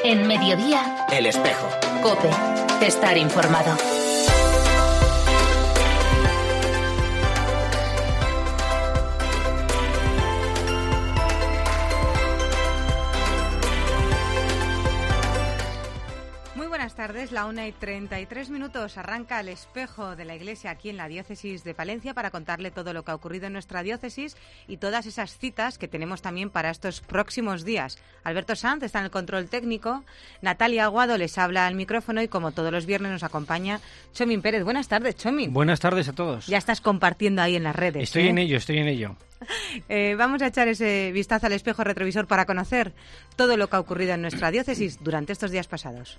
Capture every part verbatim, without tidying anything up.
En Mediodía, El Espejo. COPE. Estar informado. Buenas tardes, la una y treinta y tres minutos. Arranca El Espejo de la Iglesia aquí en la diócesis de Palencia para contarle todo lo que ha ocurrido en nuestra diócesis y todas esas citas que tenemos también para estos próximos días. Alberto Sanz está en el control técnico, Natalia Aguado les habla al micrófono y como todos los viernes nos acompaña Chomin Pérez. Buenas tardes, Chomin. Buenas tardes a todos. Ya estás compartiendo ahí en las redes. Estoy ¿eh? en ello, estoy en ello. Eh, vamos a echar ese vistazo al espejo retrovisor para conocer todo lo que ha ocurrido en nuestra diócesis durante estos días pasados.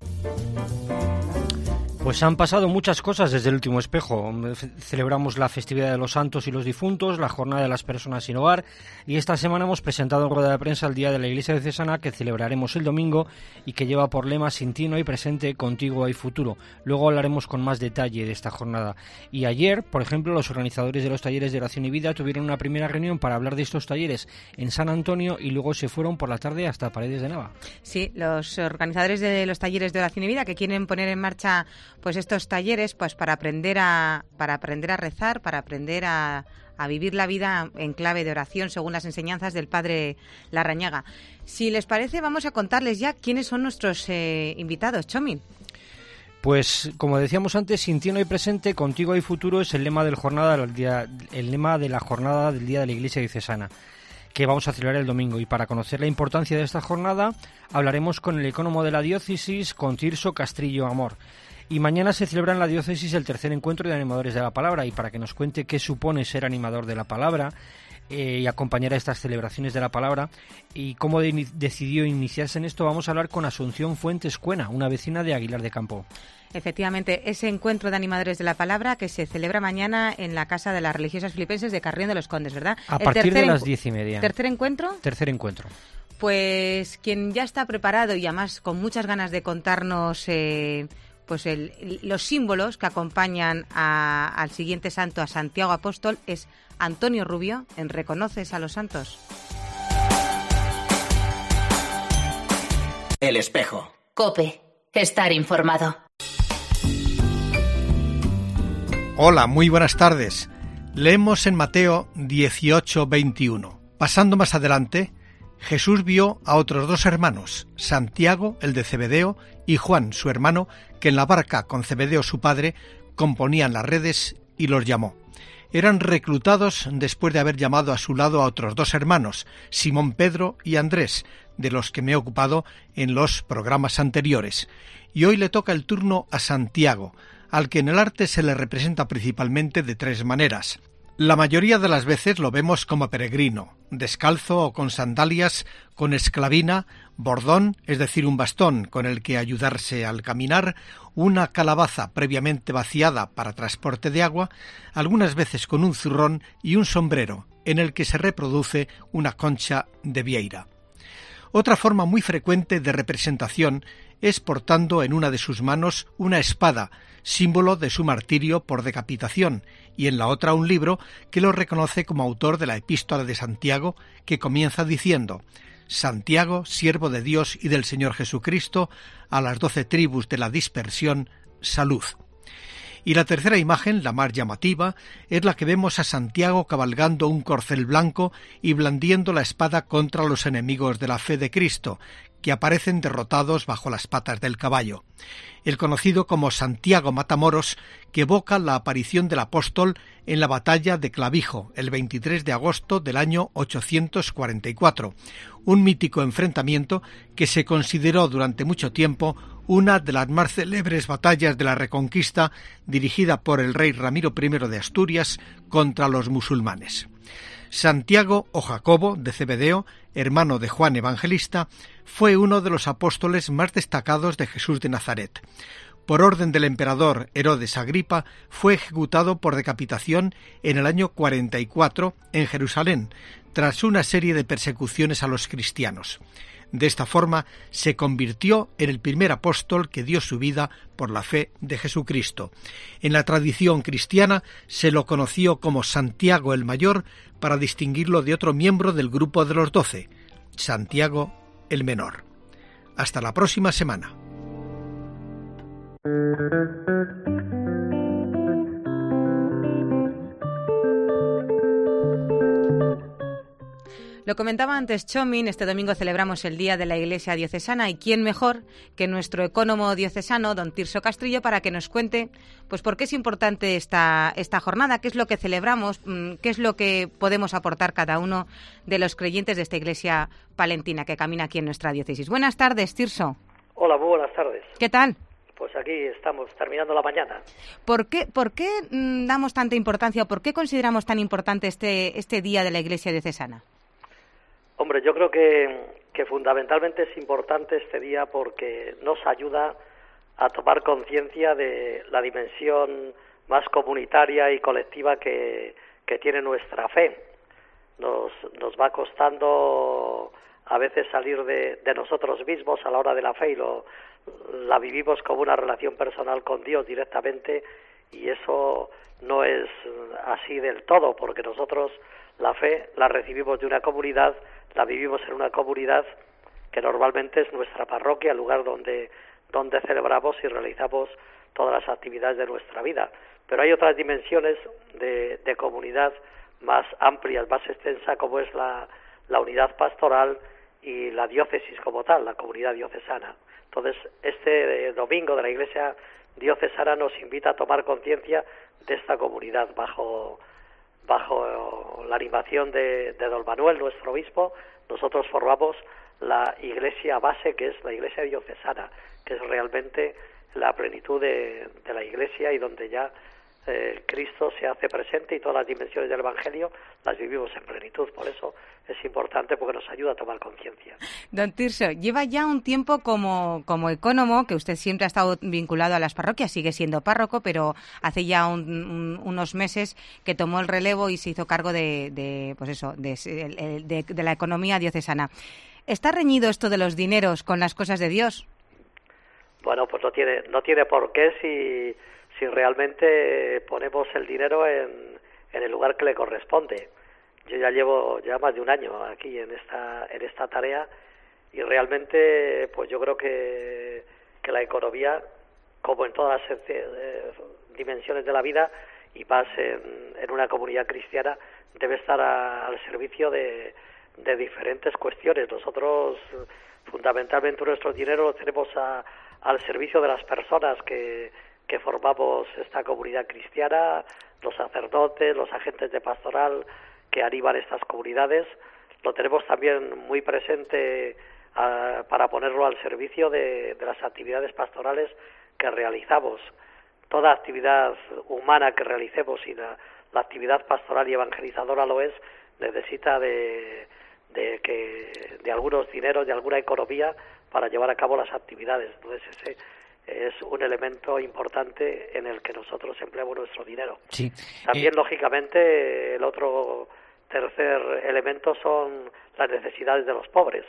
Pues han pasado muchas cosas desde el último espejo. Celebramos la festividad de los santos y los difuntos, la jornada de las personas sin hogar y esta semana hemos presentado en rueda de prensa el Día de la Iglesia Diocesana que celebraremos el domingo y que lleva por lema Sin ti no hay presente, contigo hay futuro. Luego hablaremos con más detalle de esta jornada. Y ayer, por ejemplo, los organizadores de los talleres de oración y vida tuvieron una primera reunión para hablar de estos talleres en San Antonio y luego se fueron por la tarde hasta Paredes de Nava. Sí, los organizadores de los talleres de oración y vida que quieren poner en marcha pues estos talleres pues para aprender a para aprender a rezar, para aprender a, a vivir la vida en clave de oración según las enseñanzas del padre Larrañaga. Si les parece, vamos a contarles ya quiénes son nuestros eh, invitados. Chomin. Pues como decíamos antes, sin ti no hay presente, contigo hay futuro es el lema del jornada del día, el lema de la jornada del Día de la Iglesia Diocesana, que vamos a celebrar el domingo. Y para conocer la importancia de esta jornada, hablaremos con el ecónomo de la diócesis, con Tirso Castrillo Amor. Y mañana se celebra en la diócesis el tercer encuentro de animadores de la palabra, y para que nos cuente qué supone ser animador de la palabra eh, y acompañar a estas celebraciones de la palabra y cómo de, decidió iniciarse en esto, vamos a hablar con Asunción Fuentes Cuena, una vecina de Aguilar de Campo. Efectivamente, ese encuentro de animadores de la palabra que se celebra mañana en la Casa de las Religiosas Filipenses de Carrión de los Condes, ¿verdad? A el partir de las encu- diez y media. ¿Tercer encuentro? Tercer encuentro. Pues quien ya está preparado y además con muchas ganas de contarnos eh, pues el, los símbolos que acompañan a, al siguiente santo, a Santiago Apóstol, es Antonio Rubio, en Reconoces a los Santos. El Espejo. COPE. Estar informado. Hola, muy buenas tardes. Leemos en Mateo dieciocho veintiuno. Pasando más adelante, Jesús vio a otros dos hermanos, Santiago, el de Zebedeo, y Juan, su hermano, que en la barca con Zebedeo su padre componían las redes y los llamó. Eran reclutados después de haber llamado a su lado a otros dos hermanos, Simón Pedro y Andrés, de los que me he ocupado en los programas anteriores. Y hoy le toca el turno a Santiago, al que en el arte se le representa principalmente de tres maneras. La mayoría de las veces lo vemos como peregrino, descalzo o con sandalias, con esclavina, bordón, es decir, un bastón con el que ayudarse al caminar, una calabaza previamente vaciada para transporte de agua, algunas veces con un zurrón y un sombrero, en el que se reproduce una concha de vieira. Otra forma muy frecuente de representación es portando en una de sus manos una espada, símbolo de su martirio por decapitación, y en la otra un libro que lo reconoce como autor de la Epístola de Santiago, que comienza diciendo: Santiago, siervo de Dios y del Señor Jesucristo, a las doce tribus de la dispersión, salud. Y la tercera imagen, la más llamativa, es la que vemos a Santiago cabalgando un corcel blanco y blandiendo la espada contra los enemigos de la fe de Cristo, que aparecen derrotados bajo las patas del caballo. El conocido como Santiago Matamoros, que evoca la aparición del apóstol en la batalla de Clavijo, el veintitrés de agosto del año ochocientos cuarenta y cuatro, un mítico enfrentamiento que se consideró durante mucho tiempo una de las más célebres batallas de la Reconquista, dirigida por el rey Ramiro primero de Asturias contra los musulmanes. Santiago o Jacobo de Zebedeo, hermano de Juan Evangelista, fue uno de los apóstoles más destacados de Jesús de Nazaret. Por orden del emperador Herodes Agripa, fue ejecutado por decapitación en el año cuarenta y cuatro en Jerusalén, tras una serie de persecuciones a los cristianos. De esta forma se convirtió en el primer apóstol que dio su vida por la fe de Jesucristo. En la tradición cristiana se lo conoció como Santiago el Mayor para distinguirlo de otro miembro del grupo de los doce, Santiago el Menor. Hasta la próxima semana. Lo comentaba antes Chomin, este domingo celebramos el Día de la Iglesia Diocesana y quién mejor que nuestro ecónomo diocesano, don Tirso Castrillo, para que nos cuente pues por qué es importante esta, esta jornada, qué es lo que celebramos, qué es lo que podemos aportar cada uno de los creyentes de esta Iglesia palentina que camina aquí en nuestra diócesis. Buenas tardes, Tirso. Hola, muy buenas tardes. ¿Qué tal? Pues aquí estamos, terminando la mañana. ¿Por qué, por qué mmm, damos tanta importancia o por qué consideramos tan importante este, este Día de la Iglesia Diocesana? Hombre, yo creo que, que fundamentalmente es importante este día porque nos ayuda a tomar conciencia de la dimensión más comunitaria y colectiva que, que tiene nuestra fe. Nos, nos va costando a veces salir de, de nosotros mismos a la hora de la fe y lo, la vivimos como una relación personal con Dios directamente, y eso no es así del todo, porque nosotros la fe la recibimos de una comunidad, la vivimos en una comunidad que normalmente es nuestra parroquia, el lugar donde, donde celebramos y realizamos todas las actividades de nuestra vida. Pero hay otras dimensiones de, de comunidad más amplias, más extensa, como es la, la unidad pastoral y la diócesis como tal, la comunidad diocesana. Entonces, este domingo de la Iglesia Diocesana nos invita a tomar conciencia de esta comunidad bajo bajo la animación de, de don Manuel, nuestro obispo. Nosotros formamos la iglesia base, que es la iglesia diocesana, que es realmente la plenitud de, de la iglesia y donde ya eh, Cristo se hace presente y todas las dimensiones del Evangelio las vivimos en plenitud. Por eso es importante, porque nos ayuda a tomar conciencia. Don Tirso, lleva ya un tiempo como, como ecónomo, que usted siempre ha estado vinculado a las parroquias, sigue siendo párroco, pero hace ya un, un, unos meses que tomó el relevo y se hizo cargo de, de pues eso, de, de, de la economía diocesana. ¿Está reñido esto de los dineros con las cosas de Dios? Bueno, pues no tiene, no tiene por qué si, si realmente ponemos el dinero en, en el lugar que le corresponde. Yo ya llevo ya más de un año aquí en esta en esta tarea y realmente pues yo creo que, que la economía, como en todas las eh, dimensiones de la vida y más en, en una comunidad cristiana, debe estar a, al servicio de, de diferentes cuestiones. Nosotros fundamentalmente nuestro dinero lo tenemos a, al servicio de las personas que, que formamos esta comunidad cristiana, los sacerdotes, los agentes de pastoral que animan estas comunidades. Lo tenemos también muy presente uh, para ponerlo al servicio de, de las actividades pastorales que realizamos. Toda actividad humana que realicemos, y la, la actividad pastoral y evangelizadora lo es, necesita de, de, que, de algunos dineros, de alguna economía para llevar a cabo las actividades. Entonces ese es un elemento importante en el que nosotros empleamos nuestro dinero. Sí. También, eh... lógicamente, el otro tercer elemento son las necesidades de los pobres.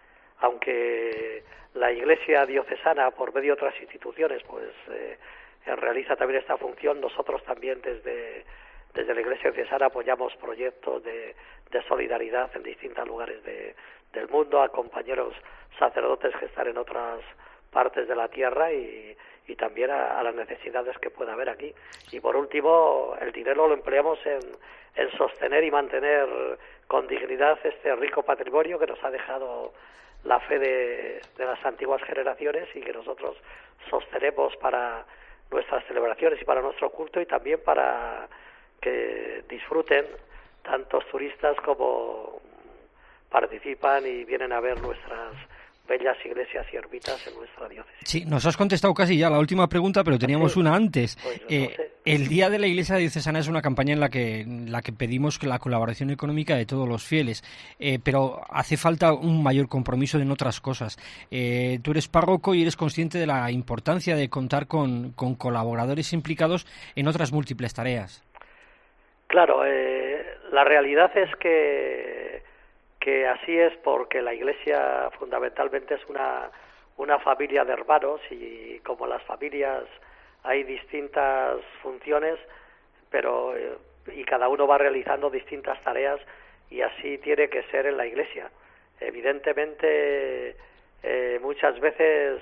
Aunque la Iglesia diocesana, por medio de otras instituciones, pues eh, realiza también esta función, nosotros también desde, desde la Iglesia diocesana apoyamos proyectos de, de solidaridad en distintos lugares de, del mundo a compañeros sacerdotes que están en otras partes de la tierra y, y también a, a las necesidades que pueda haber aquí. Y por último, el dinero lo empleamos en, en sostener y mantener con dignidad este rico patrimonio que nos ha dejado la fe de, de las antiguas generaciones y que nosotros sostenemos para nuestras celebraciones y para nuestro culto, y también para que disfruten tantos turistas como participan y vienen a ver nuestras bellas iglesias y ermitas en nuestra diócesis. Sí, nos has contestado casi ya la última pregunta, pero teníamos sí. una antes. Pues, no eh, sé. El Día de la Iglesia Diocesana es una campaña en la que, en la que pedimos la colaboración económica de todos los fieles, eh, pero hace falta un mayor compromiso en otras cosas. Eh, tú eres párroco y eres consciente de la importancia de contar con, con colaboradores implicados en otras múltiples tareas. Claro, eh, la realidad es que que así es, porque la Iglesia fundamentalmente es una, una familia de hermanos, y como las familias hay distintas funciones, pero eh, y cada uno va realizando distintas tareas, y así tiene que ser en la Iglesia. Evidentemente eh, muchas veces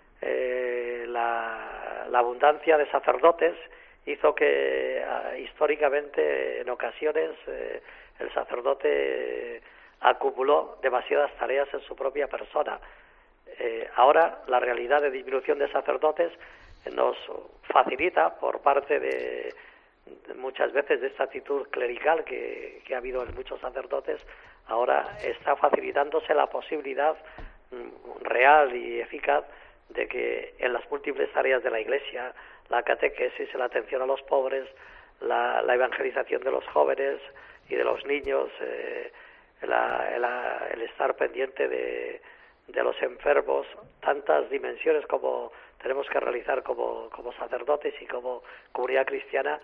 eh, la, la abundancia de sacerdotes hizo que eh, históricamente en ocasiones eh, el sacerdote acumuló demasiadas tareas en su propia persona. Eh, ahora la realidad de disminución de sacerdotes nos facilita, por parte de, de muchas veces de esta actitud clerical que, que ha habido en muchos sacerdotes, ahora está facilitándose la posibilidad mm, real y eficaz de que en las múltiples tareas de la Iglesia, la catequesis, la atención a los pobres, la, la evangelización de los jóvenes y de los niños, eh, la, la, el estar pendiente de, de los enfermos, tantas dimensiones como tenemos que realizar como, como sacerdotes y como comunidad cristiana,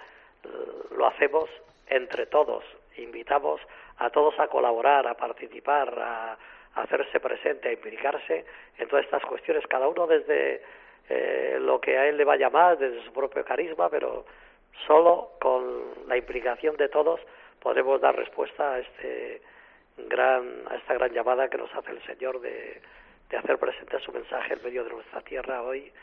lo hacemos entre todos. Invitamos a todos a colaborar, a participar, a, a hacerse presente, a implicarse en todas estas cuestiones, cada uno desde eh, lo que a él le vaya más, desde su propio carisma, pero solo con la implicación de todos podremos dar respuesta a este gran a esta gran llamada que nos hace el Señor de, de hacer presente su mensaje en medio de nuestra tierra hoy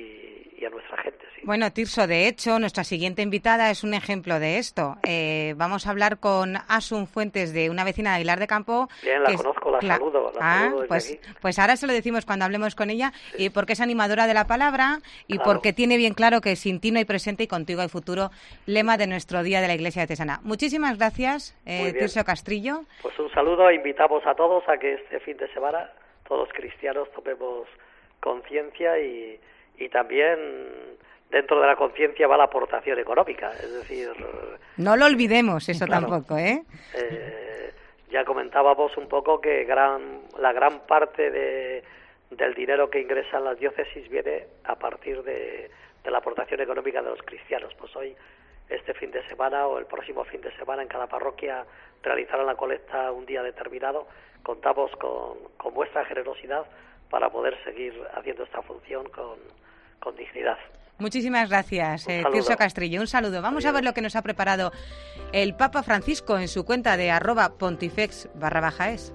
y, y a nuestra gente. ¿Sí? Bueno, Tirso, de hecho, nuestra siguiente invitada es un ejemplo de esto. Eh, vamos a hablar con Asun Fuentes, de una vecina de Aguilar de Campo. Bien, la conozco, la saludo. La ah, saludo desde pues, aquí. pues ahora se lo decimos cuando hablemos con ella, sí. y porque es animadora de la palabra y claro. porque tiene bien claro que sin ti no hay presente y contigo hay futuro, lema de nuestro Día de la Iglesia Diocesana. Muchísimas gracias, eh, Tirso Castrillo. Pues un saludo, invitamos a todos a que este fin de semana todos los cristianos tomemos conciencia y, y también dentro de la conciencia va la aportación económica, es decir... No lo olvidemos, eso claro, tampoco, ¿eh? ¿eh? Ya comentábamos un poco que gran la gran parte de, del dinero que ingresan las diócesis viene a partir de, de la aportación económica de los cristianos. Pues hoy, este fin de semana o el próximo fin de semana, en cada parroquia realizarán la colecta un día determinado. Contamos con, con vuestra generosidad para poder seguir haciendo esta función con, con dignidad. Muchísimas gracias, eh, Tirso Castrillo. Un saludo. Vamos Adiós. a ver lo que nos ha preparado el Papa Francisco en su cuenta de arroba pontifex barra baja es.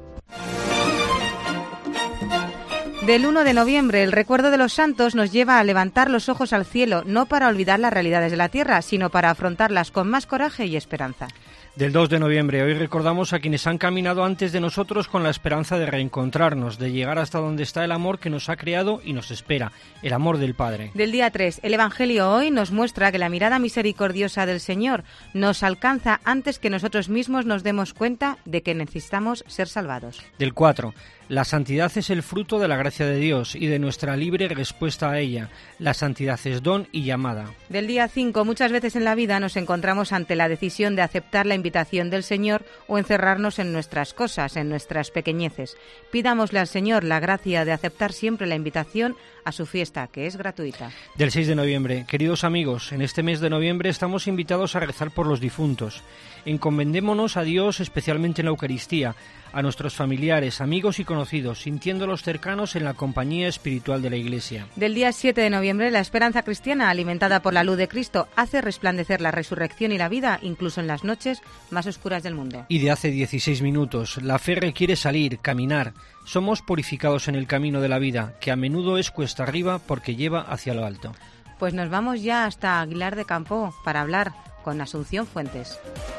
Del uno de noviembre, el recuerdo de los santos nos lleva a levantar los ojos al cielo, no para olvidar las realidades de la tierra, sino para afrontarlas con más coraje y esperanza. Del dos de noviembre, hoy recordamos a quienes han caminado antes de nosotros con la esperanza de reencontrarnos, de llegar hasta donde está el amor que nos ha creado y nos espera, el amor del Padre. Del día tres, el Evangelio hoy nos muestra que la mirada misericordiosa del Señor nos alcanza antes que nosotros mismos nos demos cuenta de que necesitamos ser salvados. Del cuatro, la santidad es el fruto de la gracia de Dios y de nuestra libre respuesta a ella. La santidad es don y llamada. Del día cinco, muchas veces en la vida nos encontramos ante la decisión de aceptar la invitación del Señor o encerrarnos en nuestras cosas, en nuestras pequeñeces. Pidámosle al Señor la gracia de aceptar siempre la invitación a su fiesta, que es gratuita. Del seis de noviembre, queridos amigos, en este mes de noviembre estamos invitados a rezar por los difuntos. Encomendémonos a Dios especialmente en la Eucaristía, a nuestros familiares, amigos y conocidos, sintiéndolos cercanos en la compañía espiritual de la Iglesia. Del día siete de noviembre, la esperanza cristiana, alimentada por la luz de Cristo, hace resplandecer la resurrección y la vida, incluso en las noches más oscuras del mundo. Y de hace dieciséis minutos, la fe requiere salir, caminar. Somos purificados en el camino de la vida, que a menudo es cuesta arriba porque lleva hacia lo alto. Pues nos vamos ya hasta Aguilar de Campo para hablar con Asunción Fuentes.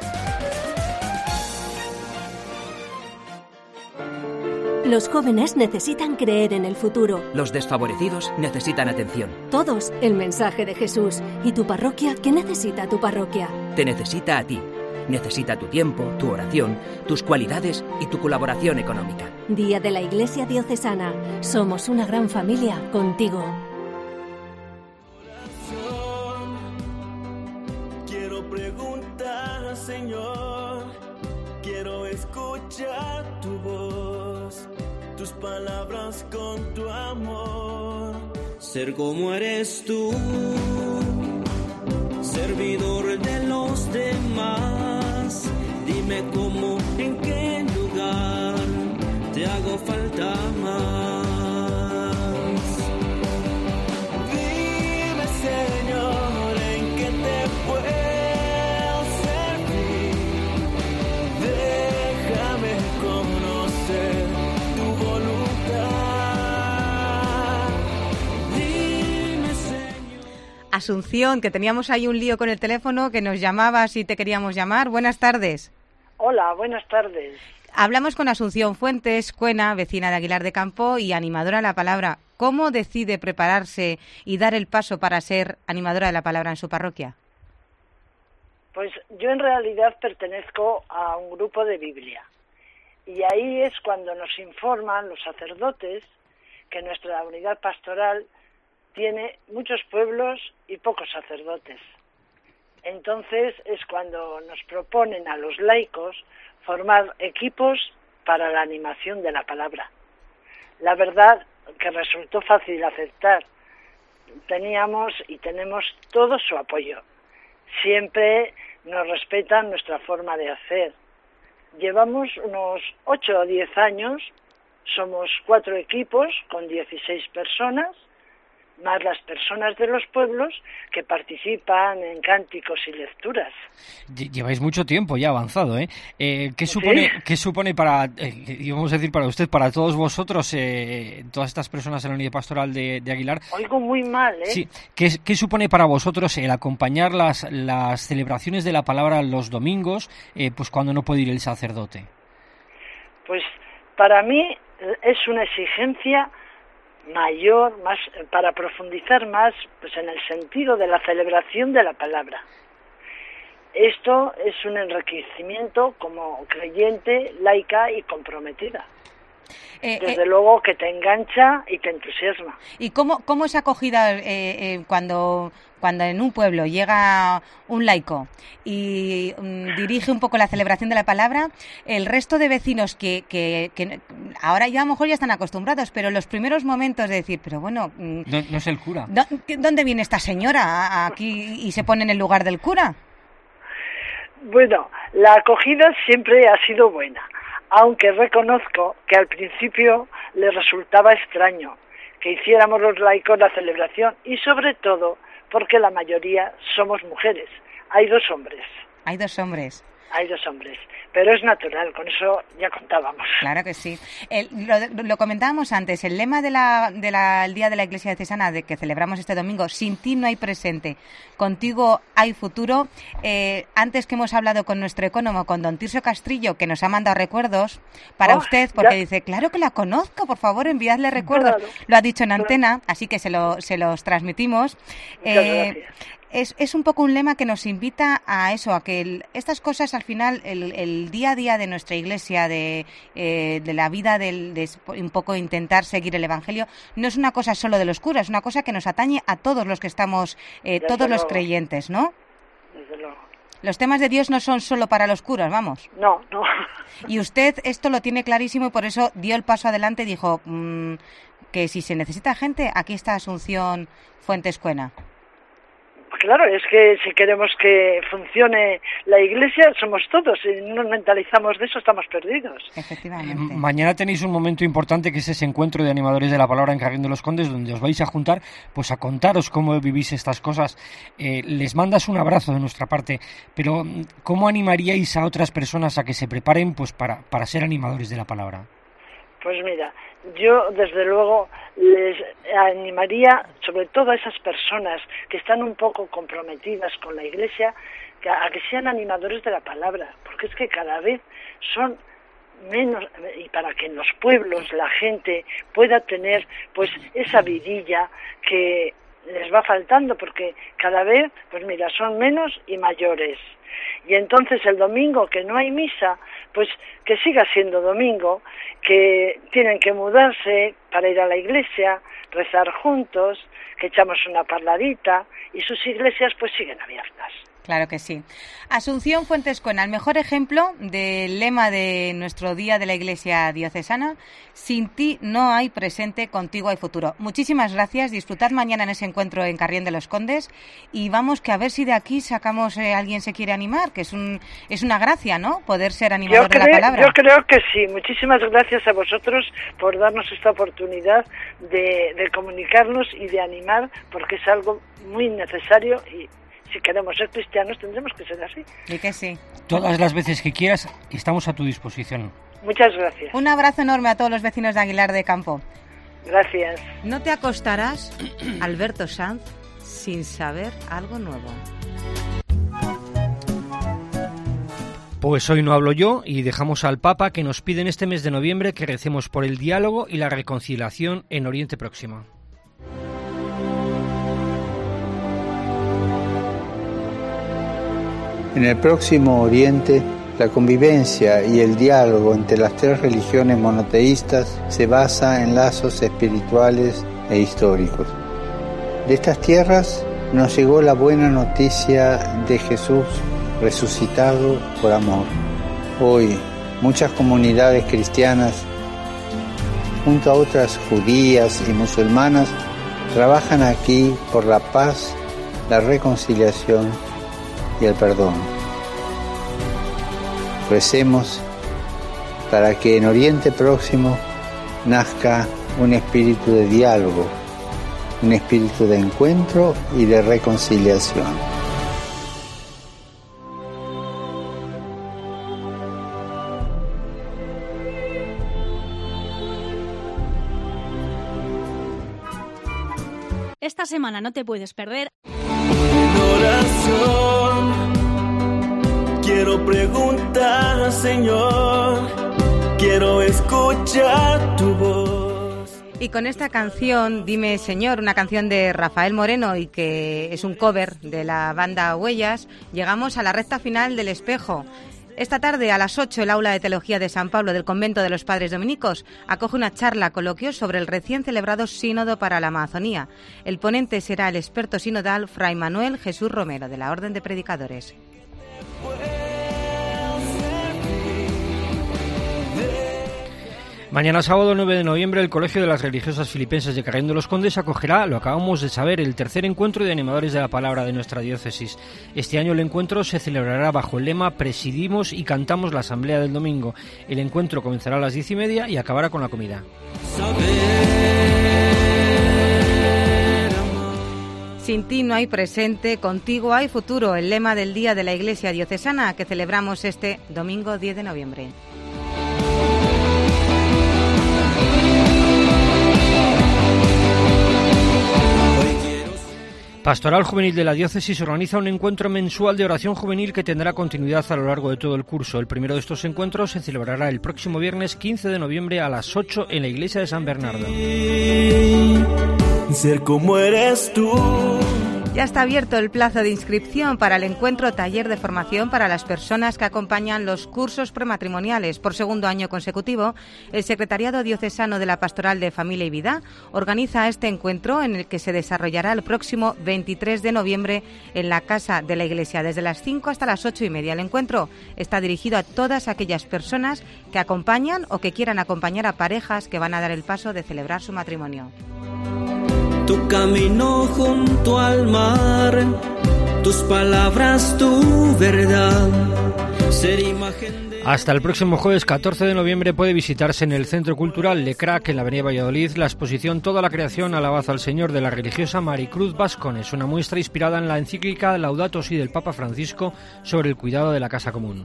Los jóvenes necesitan creer en el futuro. Los desfavorecidos necesitan atención. Todos el mensaje de Jesús. ¿Y tu parroquia? ¿Qué necesita tu parroquia? Te necesita a ti. Necesita tu tiempo, tu oración, tus cualidades y tu colaboración económica. Día de la Iglesia Diocesana. Somos una gran familia contigo. Quiero preguntar, Señor. Quiero escuchar tu voz, tus palabras con tu amor. Ser como eres tú, servidor de los demás. Dime cómo, en qué lugar te hago falta más. Dime, Señor, en qué te puedo servir. Déjame conocer tu voluntad. Asunción, que teníamos ahí un lío con el teléfono, que nos llamabas y te queríamos llamar. Buenas tardes. Hola, buenas tardes. Hablamos con Asunción Fuentes Cuena, vecina de Aguilar de Campo y animadora de la palabra. ¿Cómo decide prepararse y dar el paso para ser animadora de la palabra en su parroquia? Pues yo en realidad pertenezco a un grupo de Biblia. Y ahí es cuando nos informan los sacerdotes que nuestra unidad pastoral tiene muchos pueblos y pocos sacerdotes. Entonces es cuando nos proponen a los laicos formar equipos para la animación de la palabra. La verdad que resultó fácil aceptar. Teníamos y tenemos todo su apoyo. Siempre nos respetan nuestra forma de hacer. Llevamos unos ocho o diez años, somos cuatro equipos con dieciséis personas, más las personas de los pueblos que participan en cánticos y lecturas. Lleváis mucho tiempo ya avanzado, ¿eh? eh ¿Qué supone, ¿Sí? ¿qué supone para, eh, íbamos a decir para usted, para todos vosotros, eh, todas estas personas en la unidad pastoral de, de Aguilar? Oigo muy mal, ¿eh? Sí. ¿Qué, qué supone para vosotros el acompañar las, las celebraciones de la palabra los domingos, eh, pues cuando no puede ir el sacerdote? Pues para mí es una exigencia mayor, más para profundizar más pues en el sentido de la celebración de la palabra. Esto es un enriquecimiento como creyente, laica y comprometida. Eh, Desde eh, luego que te engancha y te entusiasma. ¿Y cómo, cómo es acogida eh, eh, cuando, cuando en un pueblo llega un laico y um, dirige un poco la celebración de la palabra? El resto de vecinos que, que, que ahora ya a lo mejor ya están acostumbrados, pero los primeros momentos de decir, pero bueno... No, no es el cura. ¿Dónde viene esta señora aquí y se pone en el lugar del cura? Bueno, la acogida siempre ha sido buena, aunque reconozco que al principio les resultaba extraño que hiciéramos los laicos la celebración y sobre todo porque la mayoría somos mujeres. Hay dos hombres. Hay dos hombres. Hay dos hombres, pero es natural, con eso ya contábamos. Claro que sí. El, lo, lo comentábamos antes, el lema del de la, el Día de la Iglesia Diocesana de que celebramos este domingo, sin ti no hay presente, contigo hay futuro. Eh, antes que hemos hablado con nuestro ecónomo, con don Tirso Castrillo, que nos ha mandado recuerdos para oh, usted, porque ya. Dice, claro que la conozco, por favor, enviadle recuerdos. Claro. Lo ha dicho en antena, así que se, lo, se los transmitimos. Muchas eh, gracias. Es, es un poco un lema que nos invita a eso, a que el, estas cosas al final, el, el día a día de nuestra iglesia, de, eh, de la vida, del, de un poco intentar seguir el Evangelio, no es una cosa solo de los curas, es una cosa que nos atañe a todos los que estamos, eh, todos los creyentes, ¿no? Desde luego. Los temas de Dios no son solo para los curas, vamos. No, no. Y usted esto lo tiene clarísimo y por eso dio el paso adelante y dijo mmm, que si se necesita gente, aquí está Asunción Fuentes Cuena. Claro, es que si queremos que funcione la Iglesia, somos todos. Si no nos mentalizamos de eso, estamos perdidos. Efectivamente. Eh, mañana tenéis un momento importante que es ese encuentro de animadores de la palabra en Carrión de los Condes, donde os vais a juntar pues a contaros cómo vivís estas cosas. Eh, les mandas un abrazo de nuestra parte, pero ¿cómo animaríais a otras personas a que se preparen pues para, para ser animadores de la palabra? Pues mira, yo desde luego les animaría, sobre todo a esas personas que están un poco comprometidas con la Iglesia, que a que sean animadores de la palabra, porque es que cada vez son menos, y para que en los pueblos la gente pueda tener pues esa vidilla que les va faltando, porque cada vez, pues mira, son menos y mayores. Y entonces el domingo que no hay misa, pues que siga siendo domingo, que tienen que mudarse para ir a la iglesia, rezar juntos, que echamos una parladita y sus iglesias pues siguen abiertas. Claro que sí. Asunción Fuentes Cuena, el mejor ejemplo del lema de nuestro Día de la Iglesia Diocesana, sin ti no hay presente, contigo hay futuro. Muchísimas gracias, disfrutad mañana en ese encuentro en Carrión de los Condes y vamos que a ver si de aquí sacamos, eh, alguien se quiere animar, que es un es una gracia, ¿no?, poder ser animador yo creo, de la palabra. Yo creo que sí. Muchísimas gracias a vosotros por darnos esta oportunidad de, de comunicarnos y de animar, porque es algo muy necesario y si queremos ser cristianos tendremos que ser así. Y que sí. Todas las veces que quieras estamos a tu disposición. Muchas gracias. Un abrazo enorme a todos los vecinos de Aguilar de Campo. Gracias. No te acostarás, Alberto Sanz, sin saber algo nuevo. Pues hoy no hablo yo y dejamos al Papa que nos pide en este mes de noviembre que recemos por el diálogo y la reconciliación en Oriente Próximo. En el Próximo Oriente, la convivencia y el diálogo entre las tres religiones monoteístas se basa en lazos espirituales e históricos. De estas tierras nos llegó la buena noticia de Jesús resucitado por amor. Hoy, muchas comunidades cristianas, junto a otras judías y musulmanas, trabajan aquí por la paz, la reconciliación y el perdón. Recemos para que en Oriente Próximo nazca un espíritu de diálogo, un espíritu de encuentro y de reconciliación. Esta semana no te puedes perder. Corazón, quiero preguntar, Señor, quiero escuchar tu voz. Y con esta canción, Dime Señor, una canción de Rafael Moreno y que es un cover de la banda Huellas, llegamos a la recta final del Espejo. Esta tarde, a las ocho, el Aula de Teología de San Pablo del Convento de los Padres Dominicos acoge una charla coloquio sobre el recién celebrado Sínodo para la Amazonía. El ponente será el experto sinodal Fray Manuel Jesús Romero, de la Orden de Predicadores. Mañana sábado nueve de noviembre el Colegio de las Religiosas Filipenses de Carrión de los Condes acogerá, lo acabamos de saber, el tercer encuentro de animadores de la palabra de nuestra diócesis. Este año el encuentro se celebrará bajo el lema Presidimos y cantamos la asamblea del domingo. El encuentro comenzará a las diez y media y acabará con la comida. Sin ti no hay presente, contigo hay futuro, el lema del Día de la Iglesia Diocesana que celebramos este domingo diez de noviembre. Pastoral Juvenil de la Diócesis organiza un encuentro mensual de oración juvenil que tendrá continuidad a lo largo de todo el curso. El primero de estos encuentros se celebrará el próximo viernes quince de noviembre a las ocho en la iglesia de San Bernardo. Ser como eres tú. Ya está abierto el plazo de inscripción para el encuentro taller de formación para las personas que acompañan los cursos prematrimoniales. Por segundo año consecutivo, el Secretariado Diocesano de la Pastoral de Familia y Vida organiza este encuentro en el que se desarrollará el próximo veintitrés de noviembre en la Casa de la Iglesia, desde las cinco hasta las ocho y media. El encuentro está dirigido a todas aquellas personas que acompañan o que quieran acompañar a parejas que van a dar el paso de celebrar su matrimonio. Tu camino junto al mar, tus palabras, tu verdad, ser imagen de... Hasta el próximo jueves catorce de noviembre puede visitarse en el Centro Cultural Le Crac, en la Avenida Valladolid, la exposición Toda la creación alabad al Señor de la religiosa Maricruz Bascones, una muestra inspirada en la encíclica Laudato Si del Papa Francisco sobre el cuidado de la casa común.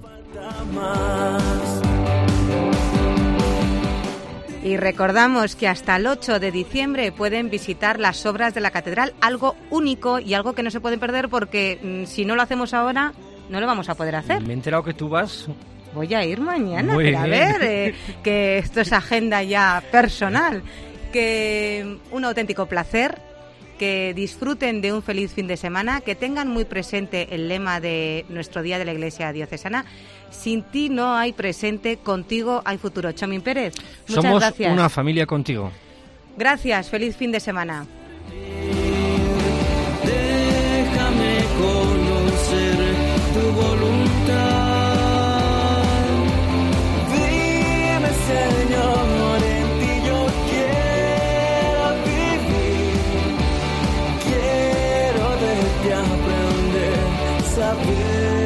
Y recordamos que hasta el ocho de diciembre pueden visitar las obras de la catedral, algo único y algo que no se pueden perder porque mmm, si no lo hacemos ahora no lo vamos a poder hacer. Me he enterado que tú vas. Voy a ir mañana, Muy pero a bien. ver, eh, que esto es agenda ya personal. Que un auténtico placer, que disfruten de un feliz fin de semana, que tengan muy presente el lema de nuestro Día de la Iglesia Diocesana. Sin ti no hay presente, contigo hay futuro. Chomín Pérez, muchas Somos gracias. una familia contigo. Gracias, feliz fin de semana. Déjame conocer tu voluntad. Dime, Señor, en ti yo quiero vivir. Quiero de ti aprender, saber.